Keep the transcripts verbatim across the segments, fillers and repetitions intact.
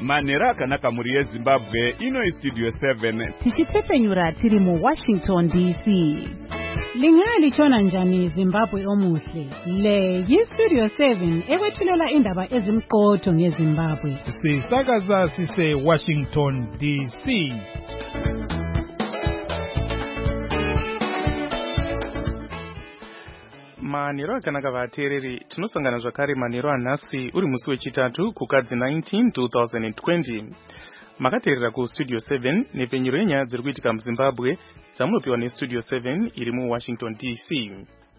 Manera akanaka muri yeZimbabwe ino Studio seven. Tichipfepenyura tiri mu Washington D C. Lingali chona njani Zimbabwe omuhle. Le yi Studio seven ewethulela indaba ezimqotho ngeZimbabwe. Sisakaza sise Washington D C. Manero akanaka vateereri tinosangana zvakare manero anhasi uri musi wechitatu kukadzi nineteen twenty twenty. Makateerera ku Studio seven nepenyero yenyaya dziri kuitika muZimbabwe dzamunopiwa neStudio seven iri mu Washington D C.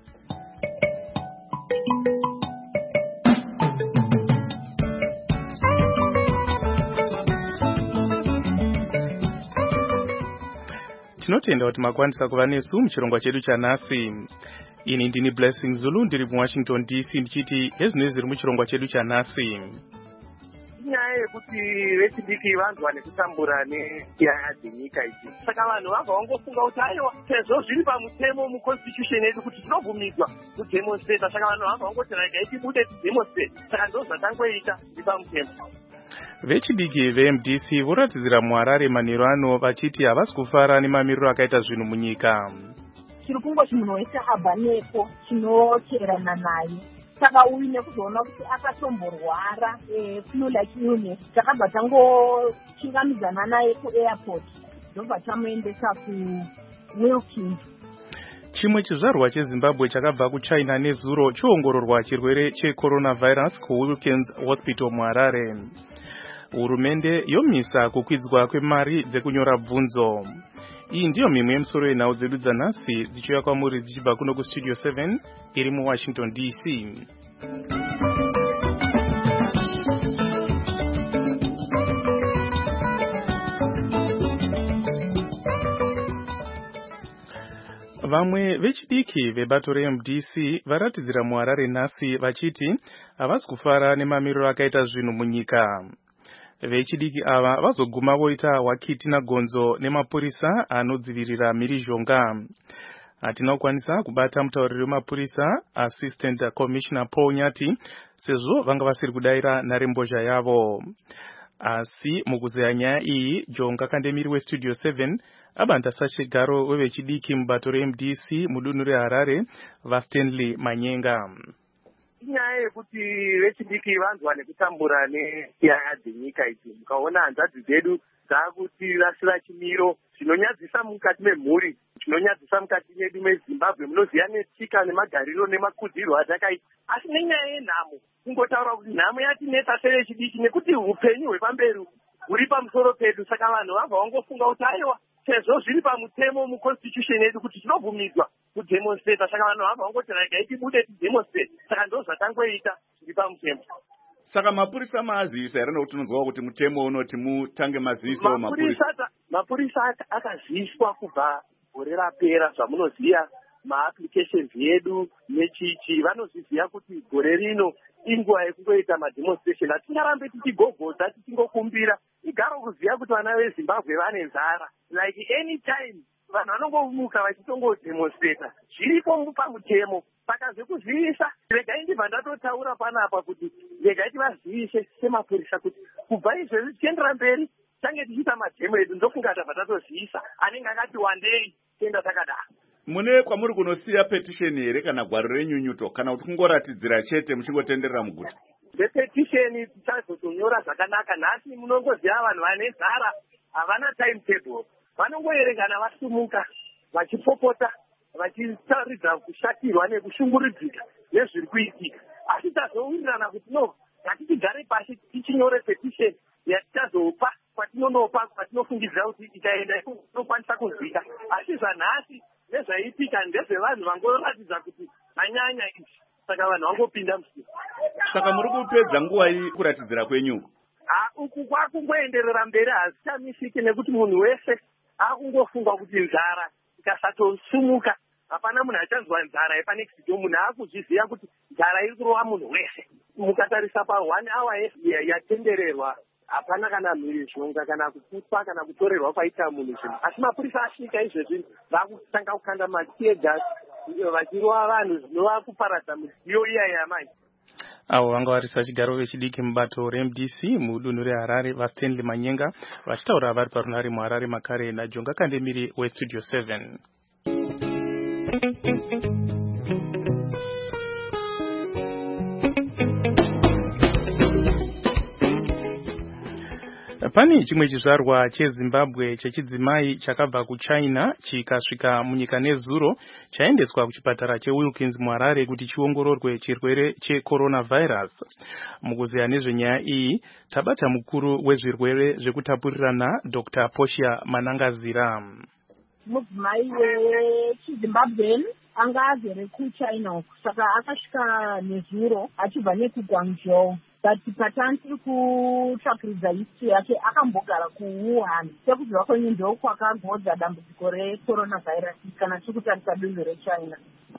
Tinotenda kuti makwanisa kuva nesu muchirongwa chedu chanhasi. Ini ndini Blessing Zulu ndiri mu Washington D C ndichiti hezvinhu zviri muchirongwa chedu chanhasi. Inyaya yekuti vechidiki vantu vane kutambura nenyaya dzenyika idzi. Saka vanhu vabva vangofunga kuti aiwa sezvo zviri pamutemo muconstitution yedu kuti tinobvumidzwa kudemonstrate. Saka vanhu vabva vangoti regai tibude tidemonstrate. Saka ndo zvatangoita zviri pamutemo. Vechidiki veM D C voratidzira muHarare manheru ano vachiti havasi kufara nemamiriro akaita zvinhu munyika. Chiri kungoti munhu wese abva nepo chinocherana naye. Saka uyu nekuzoona kuti akatomborwara flu like illness takabva tangochingamizana naye kuairport ndobva tamuendesa kuWilkins. Chimwe chizvarwa cheZimbabwe chakabva kuChina nezuro choongororwa chirwere checoronavirus kuWilkins Hospital muHarare. Hurumende yomisa kukwidzwa kwemari dzekunyora bvunzo. Iyi ndiyo mimwe yemusoro yenhau dzedu dzanhasi dzichiuya kwamuri dzichibva kuno kuStudio seven iri mu Washington D C. Vamwe vechidiki vebato reM D C varatidzira muHarare nhasi vachiti havasi kufara nemamiriro akaita zvinhu munyika. Vechidiki ava vazoguma voita wakiti nagonzo nemapurisa anodzivirira mhirizhonga. Hatina kukwanisa kubata mutauriri wemapurisa Assistant Commissioner Paul Nyati sezvo vanga vasiri kudaira nharembozha yavo. Asi mukuzeya nyaya iyi Jonga Kandemiri weStudio seven abanda sachigaro wevechidiki mubato reM D C mudunhu reHarare vaStanley Manyenga. Inyaya yekuti vechidiki vantu vane kutambura nenyaya dzenyika idzi. Mukaona hanzvadzi dzedu dzakutirasira chimiro chinonyadzisa mukati memhuri, chinonyadzisa mukati medu meZimbabwe. Munoziya netsika nemagariro nemakudzirwo atakaita. Asi nenyaya yenhamo kungotaura kuti nhamo yatinetsa sevechidiki nekuti upenyu hwepamberi huri pamusoro pedu. Saka vanhu vabva vangofunga kuti aiwa sezvo zviri pamutemo muconstitution yedu kuti tinobvumidzwa kudemonstrate. Saka vanhu vabva vangoti regai tibude tidemonstrate. Saka ndo zvatangoita zviri pamutemo. Saka mapurisa maazivisa here nokuti tinonzwa kuti mutemo unoti mutange maziviso mapurisa. Mapurisa akaziviswa kubva gore rapera. Zvamunoziya maapplications edu nechichi vanozviziva kuti gore rino inguva yekungoita mademonstration. Hatingarambe tichigogodza tichingokumbira. Igaro kuziva kuti vana veZimbabwe vane nzara. Like any time vanhu vanongomuka vachitongodemonstrata. Zviripo pamutemo. Saka zvekuzivisa regai ndibva ndatotaura panapa kuti regai tivazivise semapurisa kuti kubva izvezvi tichiendera mberi tange tichiita mademo edu ndofunga tabva tatozivisa anenge akati wandei tienda takadaro. Mune kwamuri kunosiya petition here kana gwaro renyunyuto kana kuti kungoratidzira chete muchingotenderera muguta? Petition tichazotonyora zvakanaka. Nhasi munongoziva vanhu vane nzara havana timetable. Vanongoerengana vasumuka vachipopota vachitaridza kushatirwa nekushungurudzika nezviri kuitika. Asi tazowirirana kuti no ngatichigare pashi tichinyore petition yatichazopa kwatinonopa kwatinofungidzira kuti ikaenda inokwanisa kuzvika. Asi zvanhasi nezvaitika ndezvevanhu vangoratidza kuti manyanya izvi. Saka vanhu vangopinda musika. Saka muri kupedza nguva iyi kuratidzira kwenyu? Uku kwakungoenderera mberi hazvichamisiki nekuti munhu wese akungofunga kuti nzara ikasatosumuka hapana munhu achanzwa nzara yepanext door. Munhu akuzviziva kuti nzara iri kurova munhu wese. Mukatarisa pa one hour yatendererwa hapana kana mhirizhonga kana kuputwa kana kutorerwa kwaita munhu zvinhu. Asi mapurisa asvika izvezvi vakutanga kukanda matear gas vachirova vanhu zvinova kuparadza midziyo iya yamai. avo vanga vari sachigaro vechidiki mubato reM D C mudunhu reHarare vaStanley Manyenga vachitaura vari parunare muHarare makare naJonga Kandemiri weStudio seven. Pane chimwe chizvarwa cheZimbabwe chechidzimai chakabva kuChina chikasvika munyika nezuro chaendeswa kuchipatara cheWilkins muHarare kuti chiongororwe chirwere cheCoronavirus. Mukuziya nezvenyaya iyi tabata mukuru wezvirwere zvekutapurirana Doctor Portia Manangazira. Mudzimai wechiZimbabwe anga agere kuChina saka akasvika nezuro achibva nekuGuangzhou. But patani tiri kutsvakiridza history yake akambogara kuWuhan sekuziva kwenyu ndo kwakagodza dambudziko reCoronavirus kana tiri kutarisa dunhu reChina.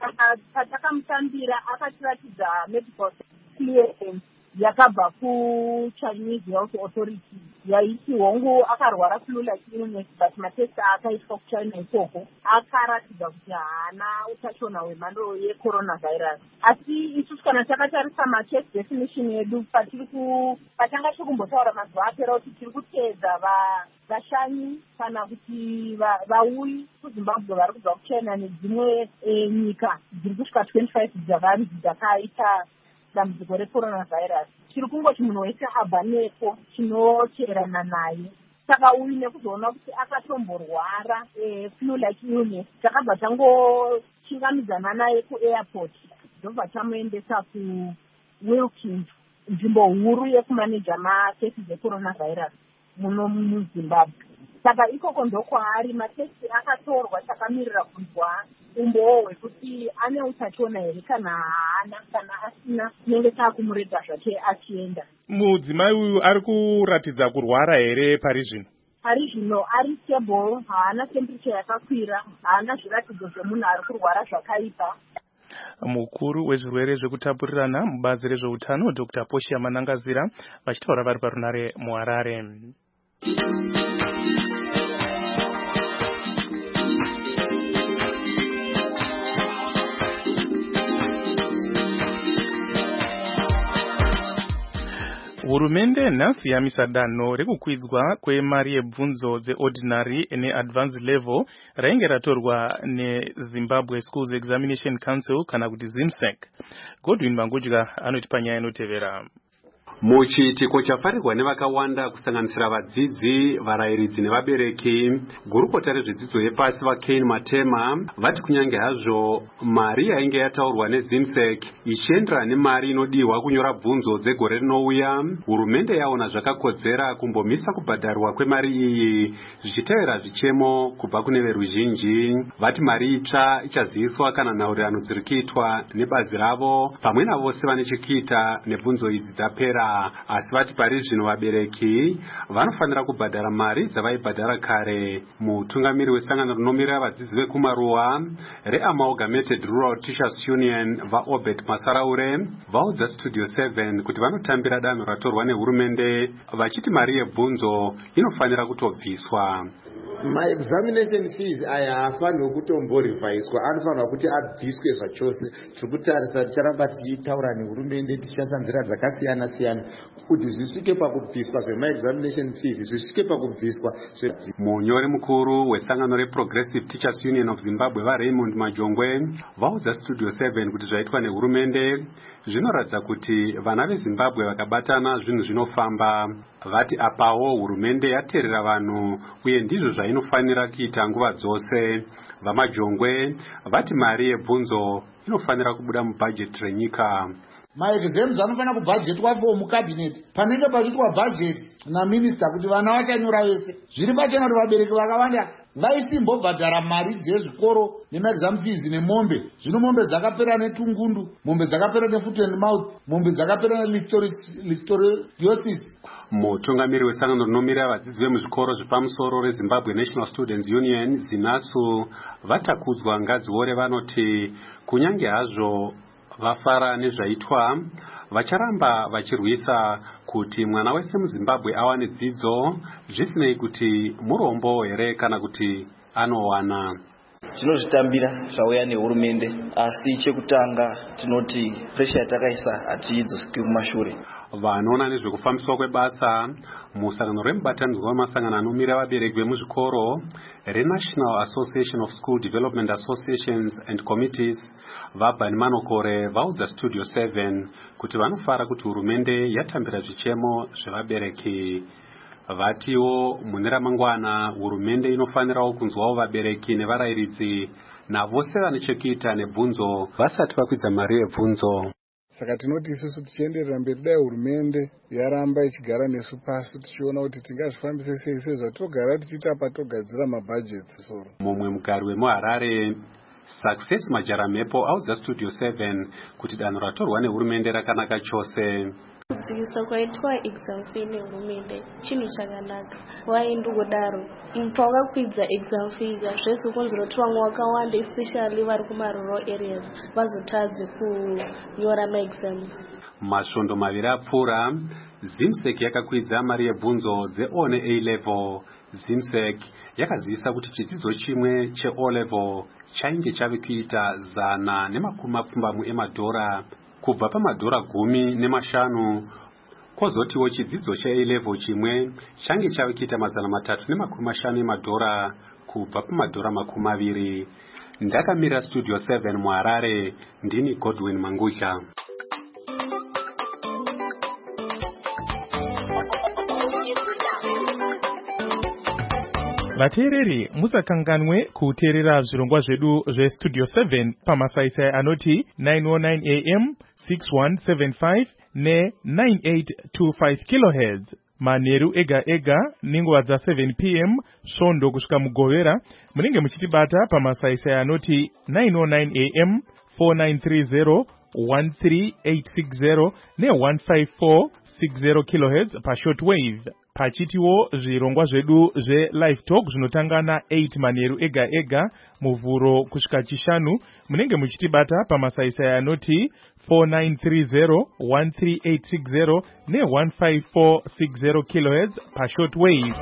Patakamutambira akatiratidza medical clearance yakabva kuChinese Health Authority yaiti hongu akarwara flu like illness but matesta akaitwa kuChina ikoko akaratidza kuti haana utachiona hwemhando yeCoronavirus. Asi isusu kana takatarisa macase definition yedu patiri patanga tikumbotaura mazuva apera kuti tiri kuteedza vashanyi kana kuti vauyi kuZimbabwe vari kubva kuChina nedzimwe nyika dziri kusvika twenty-five dzavari dzakaita dambudziko reCoronavirus. Chiri kungoti munhu wese abva nepo chinocherana naye. Saka uyu nekuzoona kuti akatomborwara flu like illness takabva tangochingamidzana naye kuairport ndobva tamuendesa kuWilkins, nzvimbo huru yekumaneja makesi dzeCoronavirus muno muZimbabwe. Saka ikoko ndokwaari matesti akatorwa takamirira kunzwa umbowo hwekuti ane utachiona here kana haana kana asina tinenge taakumurega zvake achienda. Mudzimai uyu ari kuratidza kurwara here pari zvino? Pari zvino ari stable, haana temperature yakakwira, haana zviratidzo zvemunhu ari kurwara zvakaipa. Mukuru wezvirwere zvekutapurirana mubazi rezveutano Doctor Portia Manangazira vachitaura vari parunare muHarare. Hurumende nhasi yamisa danho rekukwidzwa kwemari yebvunzo dzeordinary neadvanced level rainge ratorwa neZimbabwe Schools Examination Council kana kuti ZIMSEC. Godwin Mangudya anoti panyaya inotevera. Muchiitiko chafarirwa nevakawanda kusanganisira vadzidzi, varayiridzi nevabereki, gurukota rezvedzidzo yepasi vaKane Matema vati kunyange hazvo mari yainge yataurwa neZIMSEC ichienderana nemari inodiwa kunyora bvunzo dzegore rinouya, hurumende yaona zvakakodzera kumbomisa kubhadharwa kwemari iyi zvichitevera zvichemo kubva kune veruzhinji. Vati mari itsva ichaziviswa kana nhaurirano dziri kuitwa nebazi ravo pamwe navose vane chekuita nebvunzo idzi dzapera. Asi vati pari zvino vabereki vanofanira kubhadhara mari dzavaibhadhara kare. Mutungamiri wesangano rinomirira vadzidzi vekumaruwa reAmalgamated Rural Teachers Union vaObert Masaraure vaudza Studio seven kuti vanotambira danho ratorwa nehurumende vachiti mari yebvunzo inofanira kutobviswa. Maexamination fees aya haafanirwi kutomborivhaiswa, anofanirwa kuti abviswe zvachose. Tiri kutarisa ticharamba tichitaura nehurumende tichisa nzira dzakasiyana siyana kuti zvisvike pakubviswa zvemaexamination fees, zvisvike pakubviswa. Munyori mukuru wesangano reProgressive Teachers Union of Zimbabwe vaRaymond Majongwe vaudza Studio seven kuti zvaitwa nehurumende zvinoratidza kuti vana veZimbabwe vakabatana zvinhu zvinofamba. Vati apawo hurumende yateerera vanhu uye ndizvo zvainofanira kuita nguva dzose. VaMajongwe vati mari yebvunzo inofanira kubuda mubhajeti renyika. Maexams anofanira kubhajetwa for mucabinet panenge pachiitwa budget naminista kuti vana vachanyora vese. Zviri pachena kuti vabereki vakawanda vaisimbobhadhara mari dzezvikoro nemaexam fees nemombe. Zvino mombe dzakapera netungundu, mombe dzakapera nefoot and mouth, mombe dzakapera nelistoriosis. Mutungamiri wesangano rinomirira vadzidzi vemuzvikoro zvepamusoro reZimbabwe National Students Union ZINASU vatakudzwa ngadziore vanoti kunyange hazvo vafara nezvaitwa vacharamba vachirwisa kuti mwana wese muZimbabwe awane dzidzo zvisinei kuti murombo here kana kuti anowana. tinozvitambira zvauya nehurumende, asi chekutanga tinoti presha yatakaisa hatiidzoswi kumashure. Vanoona nezvekufambiswa kwebasa musangano remubatanidzwa wemasangano anomira vabereki vemuzvikoro reNational Association of School Development Associations and Committees vaBani Manokore vaudza Studio seven kuti vanofara kuti hurumende yatambira zvichemo zvevabereki. Vatiwo mune ramangwana hurumende inofanirawo kunzwawo vabereki nevarairidzi navose vane chekuita nebvunzo vasati vakwidza mari yebvunzo. Saka tinoti isusu tichienderera mberi dai hurumende yaramba ichigara nesu pasi tichiona kuti tingazvifambise sei sezvatogara tichiita patogadzira mabhajeti soro. Mumwe mugari wemuHarare Success Majaramhepo audza Studio seven kuti danho ratorwa nehurumende rakanaka chose. Kudzikisa kwaitwa exam fee nehurumende chinhu chakanaka. Waindodaro pawakakwidza exam fee zvese kunzira kuti vamwe vakawanda especially vari kumarural areas vazotadze kunyora maexams. Masvondo maviri apfuura ZIMSEC yakakwidza mari yebvunzo dzeO neA level. ZIMSEC yakazivisa kuti chidzidzo chimwe cheO level chainge chave kuita zana nemakumi mapfumbamwe emadhora kubva pamadhora gumi nemashanu. Kozotiwo chidzidzo cheA level chimwe change chave kuita mazana matatu nemakumi mashanu emadhora kubva pamadhora makumi maviri. Ndakamira Studio seven muHarare, ndini Godwin Mangusha. Vateereri musakanganwe kuteerera zvirongwa zvedu zveStudio seven pamasaisai anoti nine oh nine A M, six one seven five ne nine eight two five kilohertz. Manheru ega ega ninguva dza seven P M svondo kusvika mugovera munenge muchitibata pamasaisai anoti nine oh nine A M, four nine three zero, one three eight six zero ne one five four six zero kilohertz pashortwave. Pachitiwo zvirongwa zvedu zve-live talk zvinotanga na eight manheru ega ega muvhuro kusvika chishanu munenge muchitibata pamasaisai anoti four nine three zero, one three eight six zero ne one five four six zero kilohertz pashortwave.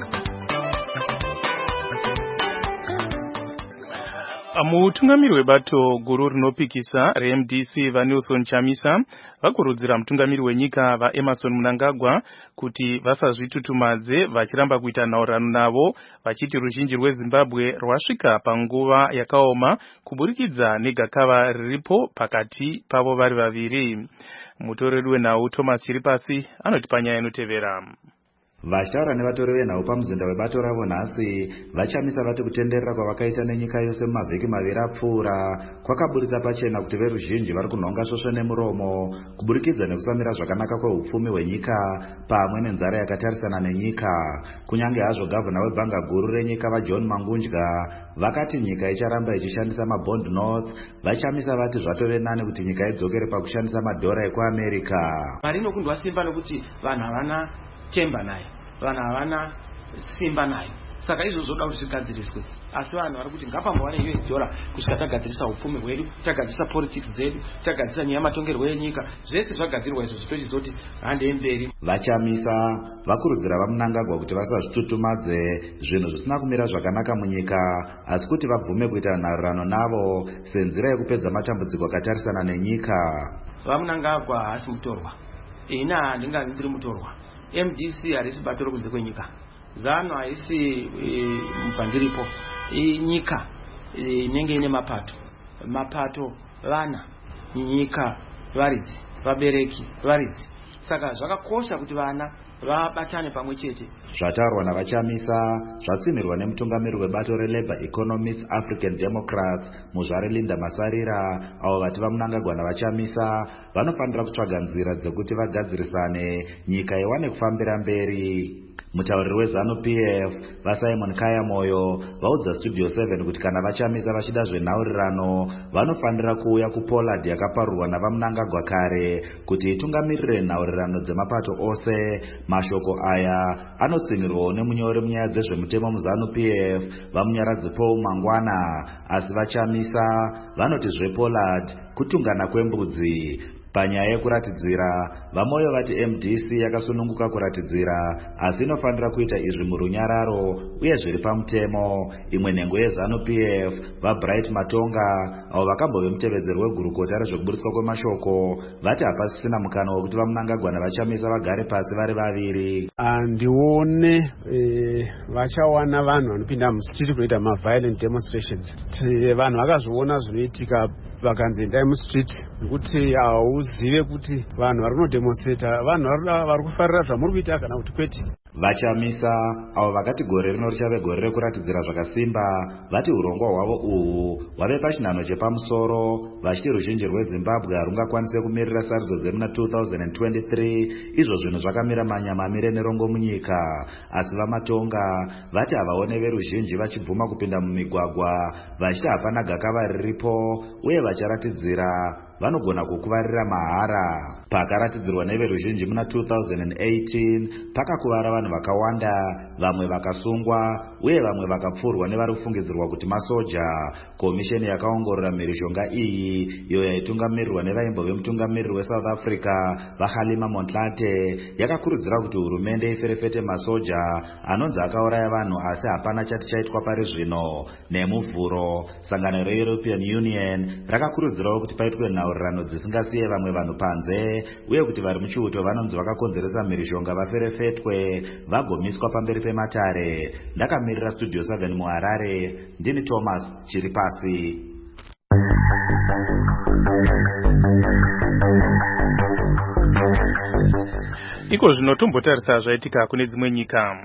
Mutungamiri webato guru rinopikisa reM D C vaNelson Chamisa vakurudzira mutungamiri wenyika vaEmmerson Mnangagwa kuti vasazvitutumadze vachiramba kuita nhaurirano navo vachiti ruzhinji rweZimbabwe rwasvika panguva yakaoma kuburikidza negakava riripo pakati pavo vari vaviri. Mutoreri wenhau Thomas Chiripasi anoti panyaya inotevera. Vachitaura nevatori venhau pamuzinda webato ravo nhasi vachamisa vati kutenderera kwavakaita nenyika yose mumavhiki maviri apfuura kwakaburitsa pachena kuti veruzhinji vari kunhonga svosvo nemuromo kuburikidza nekusamira zvakanaka kweupfumi hwenyika pamwe nenzara yakatarisana nenyika. Kunyange hazvo gavhana webhanga guru renyika vaJohn Mangunja vakati nyika icharamba ichishandisa mabond notes, vachamisa vati zvatove nani kuti nyika idzokere pakushandisa madhora ekuAmerica. Mari inokundwa simba nokuti vanhu havana chemba nayo, vanhu havana simba nayo, saka izvo zvoda kuti zvigadziriswe. Asi vanhu vari kuti ngapambowane U S dollar kusvika tagadzirisa upfumi hwedu, tagadzirisa politics dzedu, tagadzirisa nyaya matongerwo enyika, zvese zvagadzirwa izvo tochizoti hande mberi. Vachamisa vakurudzira vaMnangagwa kuti vasazvitutumadze zvinhu zvisina kumira zvakanaka munyika, asi kuti vabvume kuita nhaurirano navo senzira yekupedza matambudziko akatarisana nenyika. VaMnangagwa haasi mutorwa, ina handingazi ndiri mutorwa. M D C harisi bato rokunze kwenyika, zano haisi e, mubhandiripo e, nyika inenge e, ine mapato mapato vana nyika varidzi vabereki varidzi, saka zvakakosha kuti vana vabatane pamwe chete. Zvataurwa navachamisa zvatsimirwa nemutungamiri webato reLabour Economists African Democrats muzvare Linda Masarira, avo vati vaMnangagwa navachamisa vanofanira kutsvaga nzira dzekuti vagadzirisane nyika iwane kufambira mberi. Mutauriri weZanu P F vaSimon Kayamoyo vaudza Studio seven kuti kana vachamisa vachida zvenhaurirano vanofanira kuuya kuPollard yakaparurwa navaMnangagwa kare kuti itungamirire nhaurirano dzemapato ose. Mashoko aya anotsimirwawo nemunyori munyaya dzezvemutemo muZanu P F vamunyaradzi Paul Mangwana, asi vachamisa vanoti zvePollard kutungana kwembudzi. Panyaya yekuratidzira, vamoyo vati M D C yakasununguka kuratidzira, asi inofanira kuita izvi murunyararo uye zviri pamutemo. Imwe nhengo yeZanu P F, vaBright Matonga, avo vakambove mutevedzeri wegurukota rezvekuburitswa kwemashoko, vati hapasisina mukana wekuti vaMunangagwa vachamisa vagare pasi vari vaviri. Ndione vachawana vanhu vanopinda mustriti kunoita ma-violent demonstrations. Vanhu vakazviona zvinoitika vakanzi endai mustriti, nekuti hauzive kuti vanhu vari kunodemonstrata vanhu vari kufarira zvamuri kuita kana kuti kwete. Vachamisa avo vakati gore rino richave gore rekuratidzira zvakasimba, vati urongwa hwavo uhwu hwave pachinhano chepamusoro, vachiti ruzhinji rweZimbabwe harungakwanise kumirira sarudzo dzemuna two thousand twenty-three, izvo zvinhu zvakamira manyamamire nerongo munyika. Asi vaMatonga vati havaone veruzhinji vachibvuma kupinda mumigwagwa, vachiti hapana gakava riripo uye vacharatidzira vanogona kukuvarira mahara. Pakaratidzirwa neveruzhinji muna two thousand eighteen, pakakuvara vanhu vakawanda, vamwe vakasungwa uye vamwe vakapfurwa nevari kufungidzirwa kuti masoja. Komisheni yakaongorora mhirishonga iyi, iyo yaitungamirirwa nevaimbove mutungamiriri weSouth Africa vaHalima Montlante, yakakurudzira kuti hurumende iferefete masoja anonzi akauraya vanhu asi hapana chati chaitwa pari zvino. Nemuvhuro, sangano reEuropean Union rakakurudzirawo kuti paitwe nhaurirano dzisingasiye vamwe vanhu panze, uye kuti vari muchiuto vanonzi vakakonzeresa mhirishonga vaferefetwe vagomiswa pamberi pematare. Ndakamirira Studio seven muHarare, ndini Thomas Chiripasi. Iko zvino tombotarisa zvaitika kune dzimwe nyika.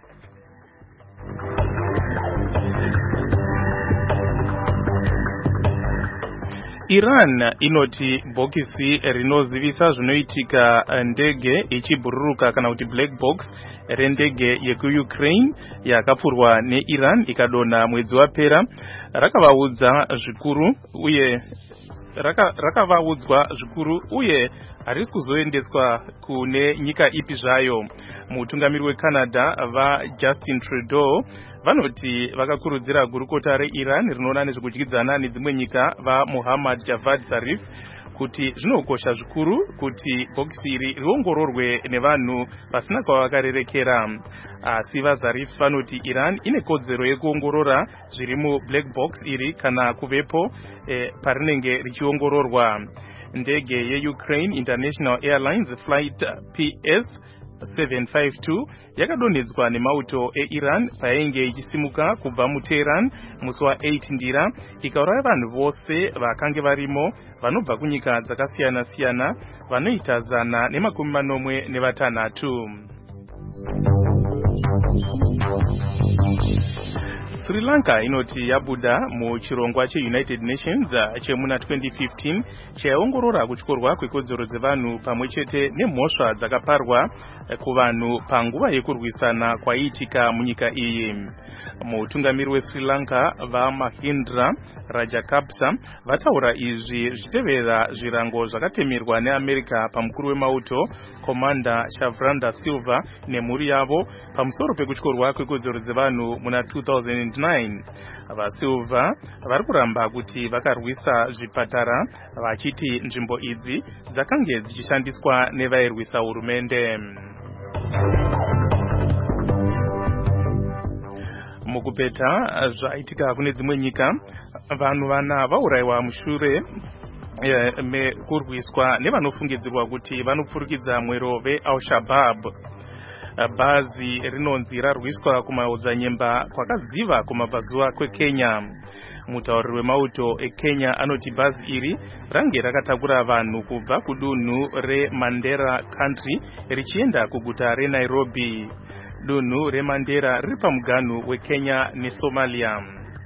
Iran inoti bhokisi rinozivisa zvinoitika ndege ichibhururuka kana kuti black box rendege yekuUkraine yakapfurwa neIran ikadonha mwedzi wapera rakavaudza zvikuru uye raka rakavaudzwa zvikuru uye harisi kuzoendeswa kune nyika ipi zvayo. Mutungamiri weCanada vaJustin Trudeau vanoti vakakurudzira gurukota reIran rinoona nezvekudyidzana nedzimwe nyika vaMohammad Javad Zarif kuti zvinokosha zvikuru kuti bhokisi iri riongororwe nevanhu pasina kwavakarerekera. Asi vaZarif vanoti Iran ine kodzero yekuongorora zviri mublack box iri kana kuvepo eh, parinenge richiongororwa. Ndege yeUkraine International Airlines Flight P S seven five two yakadonhedzwa nemauto eIran painge ichisimuka kubva muTehran musi wa8 ndira ikauraya vanhu vose vakange varimo vanobva kunyika dzakasiyana siyana vanoita zana nemakumi manomwe nevatanhatu. Sri Lanka inoti yabuda muchirongwa cheUnited Nations chemuna twenty fifteen chaongorora kutyorwa kwekodzero dzevanhu pamwechete nemhosva dzakaparwa kuvanhu panguva yekurwisana kwaiitika munyika iyi. Mutungamiri weSri Lanka vaMahindra Rajapaksa vataura izvi zvichitevera zvirango zvakatemerwa neAmerica pamukuru wemauto Commander Shavranda Silva nemhuri yavo pamusoro pekutyorwa kwekodzero dzevanhu muna two thousand nine. VaSilva vari kuramba kuti vakarwisa zvipatara vachiti nzvimbo idzi dzakange dzichishandiswa nevairwisa hurumende. Mukupeta zvaitika kune dzimwe nyika, vanhu vana vaurayiwa mushure e, mekurwiswa nevanofungidzirwa kuti vanopfurikidza mwero veAl-Shabaab. Bhazi rinonzi rarwiswa kumaodzanyemba kwakadziva kumabvazuva kweKenya. Mutauriri wemauto eKenya anoti bhazi iri range rakatakura vanhu kubva kudunhu reMandera Country richienda kuguta reNairobi. Dunhu reMandera riri pamuganhu weKenya neSomalia.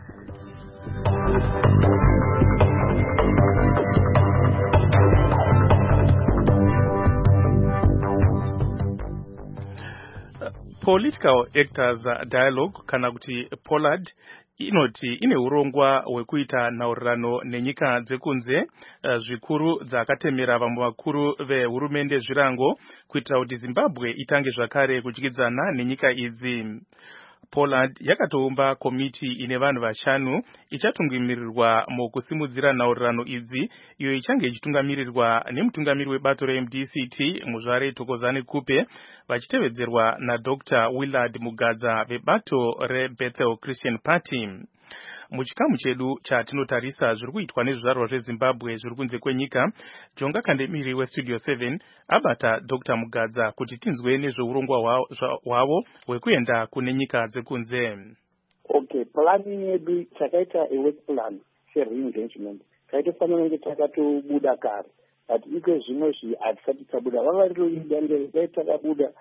Political Actors Dialogue kana kuti Pollard inoti ine urongwa hwekuita nhaurirano nenyika dzekunze zvikuru dzakatemera vamwe vakuru vehurumende zvirango kuitira kuti Zimbabwe itange zvakare kudyidzana nenyika idzi. Poland yakatoumba komiti ine vanhu vashanu ichatungamirirwa mukusimudzira nhaurirano idzi, iyo ichange ichitungamirirwa nemutungamiri webato reM D C T Muzvare Thokozani Kupe vachitevedzerwa naDr Willard Mugadza vebato reBethel Christian Party. Muchikamu chedu chatinotarisa zviri kuitwa nezvizvarwa zveZimbabwe zviri kunze kwenyika, Jonga Kandemiri weStudio seven abata Doctor Mugadza kuti tinzwe nezveurongwa hwavo hwekuenda kune nyika dzekunze. Okay, planning yedu takaita a work plan se-re-engagement taitofanira kunge takatobuda kare, but iko zvimwe zvi hatisati tabuda. Vava ritoida nderedai takabuda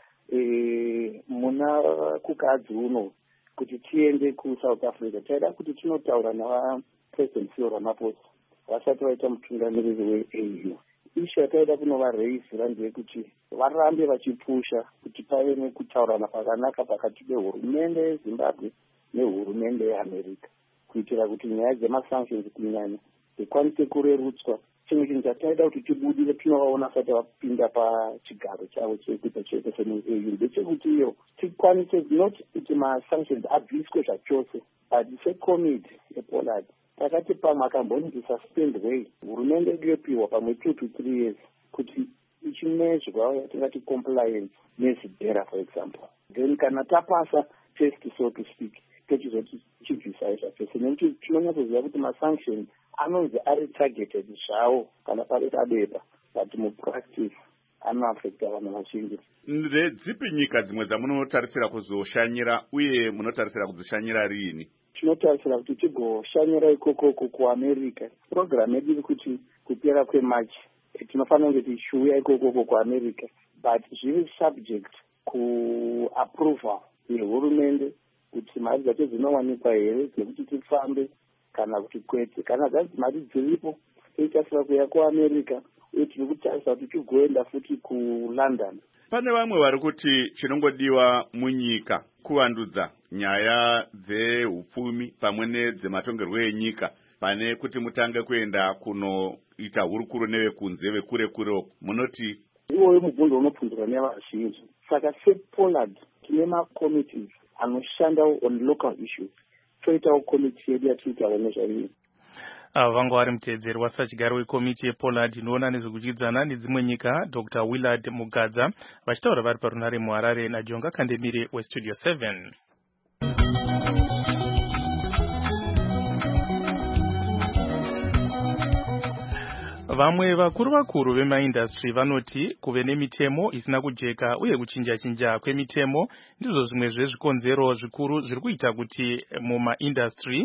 muna kukadzi uno kuti tiende kuSouth Africa. Taida kuti tinotaura navaPresident Cyril Ramaphosa vasati vaita mutungamiriri weA U. Ishu yataida kunovareisira ndeyekuti varambe vachipusha kuti pave nekutaurana pakanaka pakati pehurumende yeZimbabwe nehurumende yeAmerica, kuitira kuti nyaya dzemasanctions kunyanya dzikwanise kurerutswa. Chimwe chinhu chataida kuti tibudire tinovaona vasati vapinda pachigaro chavo chekuita chete semuA U ndechekuti iyo tikwanise not kuti masanctions abviswe zvachose, but sekomiti yePoland takati pamwe akambonzi suspend way hurumende yedu yopiwa pamwe two to three years kuti ichimezva yatingati compliance nezidhera for example, then kana tapasa test so to speak tochizoti chibvisa zvachose, nekuti tinonyatsoziva kuti masanctions anonzi ari targeted zvawo kana pari padeba, but mupractice anoafekta vanhu vazhinji. Ndedzipi nyika dzimwe dzamunotarisira kuzoshanyira uye munotarisira kuzoshanyira riini? Tinotarisira kuti tigoshanyira ikokoko kuAmerica. Program yedu iri kuti kupera kwemachi tinofanira kunge tichiuya ikokoko kuAmerica, but zviri subject kuapproval yehurumende kuti mari dzacho dzinowanikwa here dzekuti tifambe kana kuti kwete. Kana dzazi mari dziripo toitasira kuya kuAmerica uye tiri kutarisa kuti tigoenda futi kuLondon. Pane vamwe vari kuti chinongodiwa munyika kuvandudza nyaya dzehupfumi pamwe nedzematongerwo enyika pane kuti mutange kuenda kunoita hurukuro nevekunze vekure kure. Munoti iwoyo mubvunzo unobvunzwa nevazhinji. Saka sePoland tine macommittees anoshanda on local issues. Toitawo komiti yedu yatiitawo nezvaii. Ava vanga vari mutedzeri wasachigaro wekomiti yePoland inoona nezvekuchidzana nedzimwe nyika Doctor Willard Mugadza vachitaura vari parunare muHarare naJonga Kandemire weStudio seven. Vamwe vakuru vakuru vemaindastry vanoti kuve nemitemo isina kujeka uye kuchinja chinja kwemitemo ndizvo zvimwe zvezvikonzero zvikuru zviri kuita kuti mumaindastry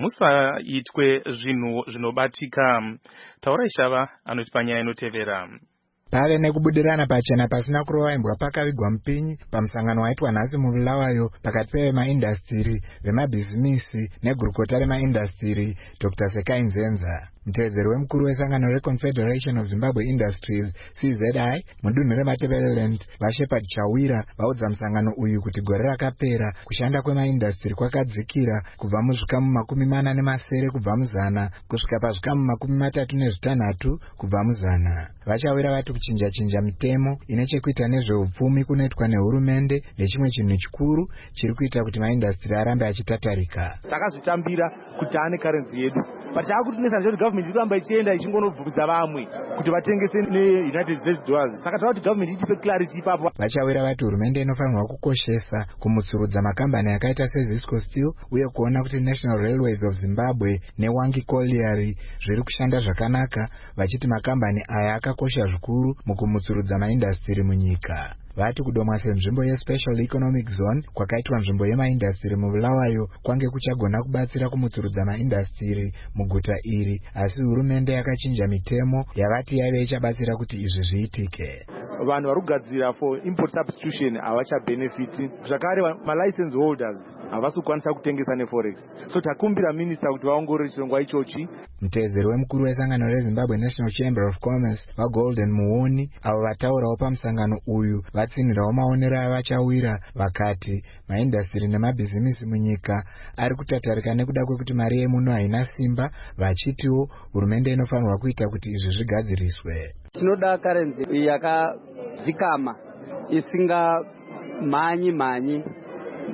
musaitwe zvinhu zvinobatika. Taurai Shava anoti panyaya inotevera. Pave nekubudirana pachena pasina kurovaimbwa pakavigwa mupinyi pamusangano waitwa nhasi muBulawayo pakati pevemaindastry vemabhizimisi negurukota remaindastry Doctor Sekai Nzenza. Mutevedzeri wemukuru wesangano reConfederation of Zimbabwe Industries C Z I mudunhu reMatabeleland vaShepard Chawira vaudza musangano uyu kuti gore rakapera kushanda kwemaindastry kwakadzikira kubva muzvikamu makumi mana nemasere kubva muzana kusvika pazvikamu makumi matatu nezvitanhatu kubva muzana. VaChawira vati kuchinja chinja mitemo ine chekuita nezveupfumi kunoitwa nehurumende ndechimwe chinhu chikuru chiri kuita kuti maindastry arambe achitatarika. Takazvitambira kuti ane currency yedu, but takutinesa kuti government iri kuramba ichienda ichingonobvunza vamwe kuti vatengese neUnited States dollars. Saka takuti government itipe clarity ipapo. VaChawira vati hurumende inofanirwa kukoshesa kumutsurudza makambani akaita seZisco Steel uye kuona kuti National Railways of Zimbabwe neWangi Colliery zviri kushanda zvakanaka, vachiti makambani aya akakosha zvikuru mukumutsurudza maindastry munyika. Vati kudomwa senzvimbo yeSpecial Economic Zone kwakaitwa nzvimbo yemaindastry muBulawayo kwange kuchagona kubatsira kumutsurudza maindastry muguta iri, asi hurumende yakachinja mitemo yavati yave ichabatsira kuti izvi zviitike. Vanhu vari kugadzira for import substitution havachabenefiti, zvakare malicense holders havasi kukwanisa kutengesa neforex. So takumbira minister kuti vaongorore chirongwa ichochi. Mutevedzeri wemukuru wesangano reZimbabwe National Chamber of Commerce vaGolden Muoni avo vataurawo pamusangano uyu vatsinhirawo maonero avaChawira vakati maindastry nemabhizimisi munyika ari kutatarika nekuda kwekuti mari yemuno haina simba, vachitiwo hurumende inofanirwa kuita kuti izvi zvigadziriswe. Tinoda currency yakadzikama isinga mhanyi mhanyi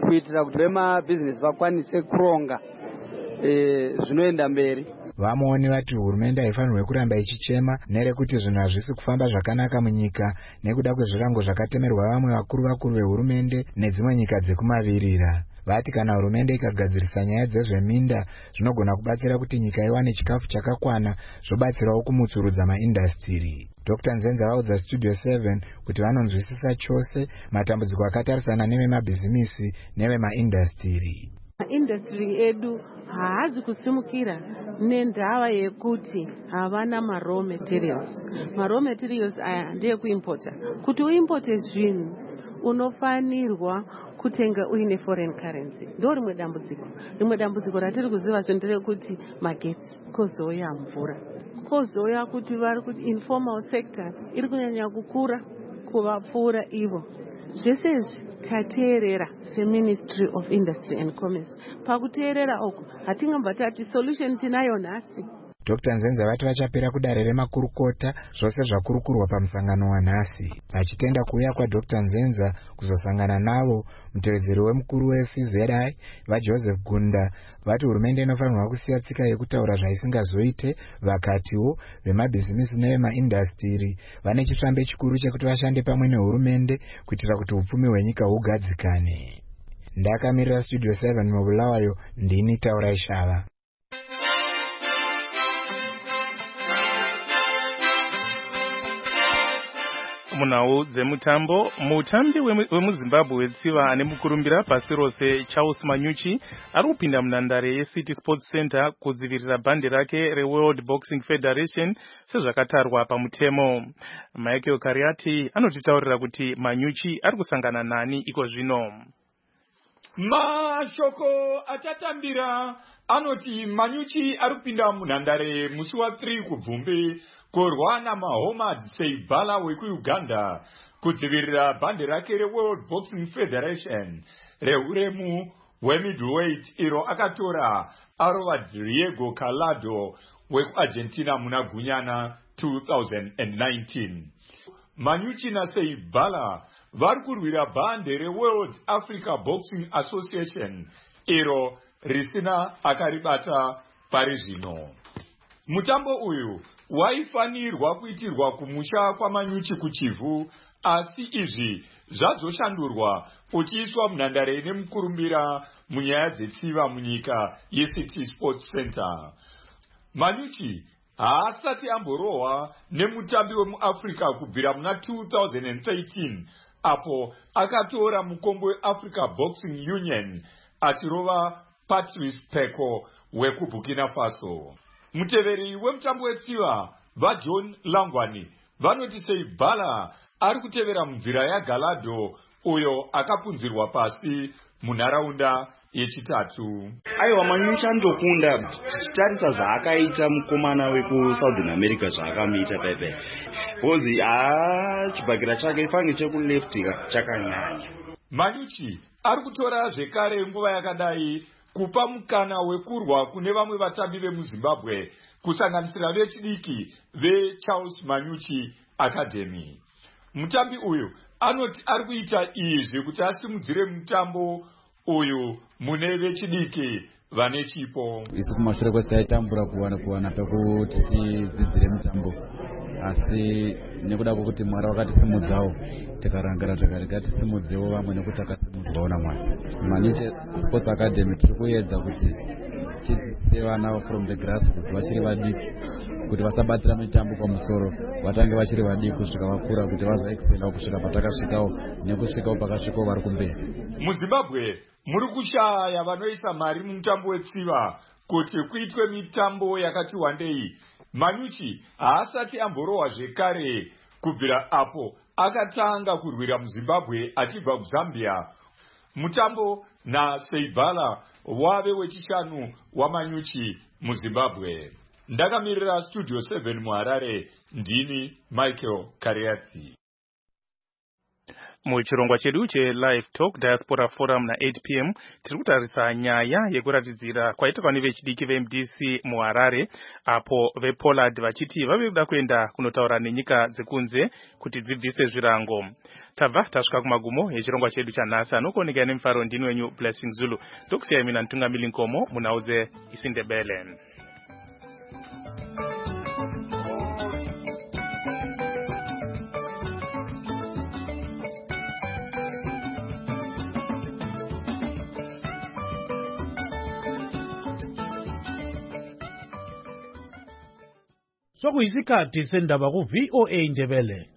kuitira kuti vemabhizinesi vakwanise kuronga e, zvinoenda mberi. Vamoni vati hurumende haifanirwe kuramba ichichema nerekuti zvinhu hazvisi kufamba zvakanaka munyika nekuda kwezvirango zvakatemerwa vamwe vakuru vakuru vehurumende nedzimwe nyika dzekumavirira. Vati kana hurumende ikagadzirisa nyaya dzezveminda zvinogona kubatsira kuti nyika iwane chikafu chakakwana, zvobatsirawo kumutsurudza maindastiri. Doctor Nzenza vaudza Studio seven kuti vanonzwisisa chose matambudziko akatarisana nevemabhizimisi nevemaindastiri. Industry edu haazi kusimukira nendava yekuti havana ma raw materials. Ma raw materials aya ndeye kuimpota. Kuti uimpote zvinhu unofanirwa kutenga uine foreign currency. Ndo rimwe dambudziko. Rimwe dambudziko ratiri kuziva zvendere kuti magetsi kozoya mvura. Kozoya kuti vari kuti informal sector iri kunyanya kukura kuvapfuura ivo. Zvese izvi tateerera seMinistry of Industry and Commerce. Pakuteerera uku hatingamba tati solution tinayo nhasi. Doctor Nzenza vati vachapera kudare remakurukota zvose zvakurukurwa pamusangano wanhasi. Vachitenda kuuya kwaDr Nzenza kuzosangana navo, mutevedzeri wemukuru weC Z I vaJoseph Gunda vati hurumende inofanirwa kusiya tsika yekutaura zvaisingazoite, vakatiwo vemabhizimisi nevemaindastiri vane chitsvambe chikuru chekuti vashande pamwe nehurumende kuitira kuti upfumi hwenyika hugadzikane. Ndakamirira Studio seven mubulawayo, ndini Taurai Shava. Munhau dzemutambo, mutambi wemuZimbabwe wetsiva ane mukurumbira pasi rose Charles Manyuchi ari kupinda munhandare yeCity Sports Center kudzivirira bhande rake reWorld Boxing Federation sezvakatarwa pamutemo. Michael Kariati anotitaurira kuti Manyuchi ari kusangana nani iko zvino. Mashoko atatambira anoti Manyuchi ari kupinda munhandare musi wa3 kubvumbi korwana Muhammad Seibala wekuUganda kudzivirira bhande rake reWorld Boxing Federation reuremu hwemiddleweight iro akatora arova Diego Calado wekuArgentina muna Gunyana two thousand nineteen. Manyuchi naSeibala vari kurwira bhande reWorld Africa Boxing Association iro risina akaribata pari zvino. Mutambo uyu waifanirwa kuitirwa kumusha kwaManyuchi kuchivhu, asi izvi zvazoshandurwa uchiiswa munhandare ine mukurumbira munyaya dzetsiva munyika yeCity Sports Center. Manyuchi haasati amborohwa nemutambi wemuAfrica kubvira muna two thousand thirteen apo akatora mukombo weAfrica Boxing Union achirova Patrice Peko wekuBurkina Faso. Muteveri wemutambo wetsiva vaJohn Langwani vanoti Seibala ari kutevera munzira yaGalado uyo akapunzirwa pasi munharaunda yechitatu. Aiwa, Manyuchi andokunda tichitarisa zvaakaita mukomana wekuSouthern America zvaakamuita pepe. Bozi ah chibhakira chake ifange chekulefti chakanyanya. Manyuchi ari kutora zvekare nguva yakadai kupa mukana wekurwa kune vamwe vatambi vemuZimbabwe kusanganisira vechidiki veCharles Manyuchi Academy. Mutambi uyu anoti ari kuita izvi kuti asimudzire mutambo uyu mune vechidiki vane chipo. Isu kumashure kwese taitambura kuwana kuwana pekuti tidzidzire mutambo, asi nekuda kwokuti Mwari wakatisimudzawo tikarangara tikarega tisimudzewo vamwe nekuti akasimudzwawo naMwari. Manyuchi Sports Academy tiri kuedza kuti tidzidzise vana from the grassroots vachiri vadiki kuti vasabatira mitambo pamusoro, vatange vachiri vadiki kusvika vakura kuti vazoexcelawo kusvika patakasvikawo nekusvikawo pakasvikawo vari kumberi. MuZimbabwe muri kushaya vanoisa mari mumutambo wetsiva kuti kuitwe mitambo yakati wandei. Manyuchi haasati amborohwa zvekare kubvira apo akatanga kurwira muZimbabwe achibva kuZambia. Mutambo naSeibala wave wechishanu waManyuchi muZimbabwe. Ndakamirira Studio seven muHarare, ndini Michael Kariati. Muchirongwa chedu che Live Talk Diaspora Forum na eight p m tiri kutarisa nyaya yekuratidzira kwaita vane vechidiki ve M D C muHarare, apo vePollard vachiti vave kuda kuenda kunotaura nenyika dzekunze kuti dzibvise zvirango. Tabva tasvika kumagumo echirongwa chedu chanhasi. Anokuonekera nemufaro ndini wenyu Blessing Zulu. Ndokusiyai mina Ntungamiri Nkomo munhaudze Isindebele. Sokuyisikhathi sendaba ku V O A Indebele.